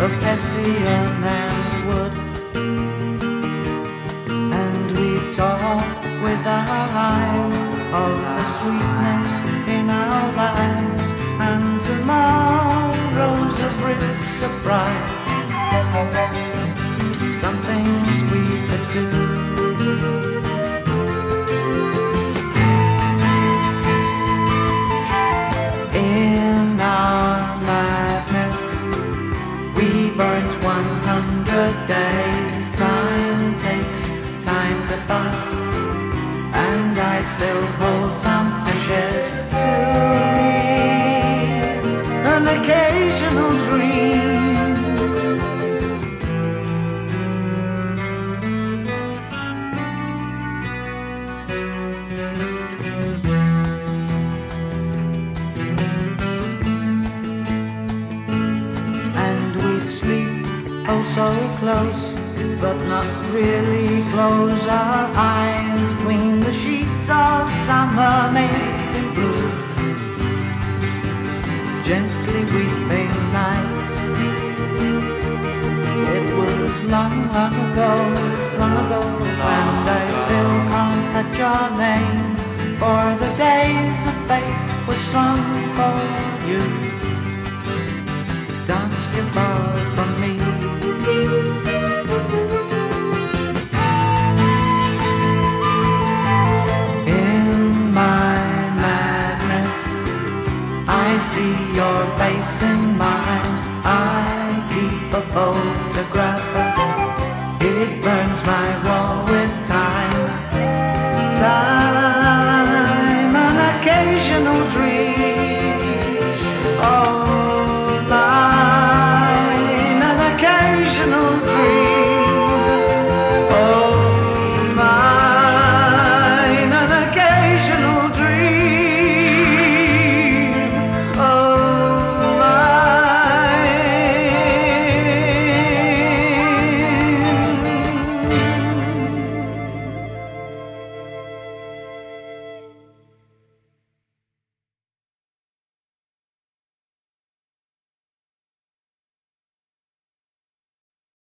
of Hessian and wood, and we talk with our eyes of the sweetness in our lives, and tomorrow's a brief surprise. Some things we could do. In our madness, we burnt 100 days. Time takes time to pass, and I still hold some ashes to me, an occasional dream. And we'd sleep oh so close, but not really close our eyes, between the sheets of summer made in blue, gently weeping nights. It was long, long ago, and I still can't touch your name, for the days of fate were strong for you. Danced you far from me. In my madness, I see your face in mine. I keep a fold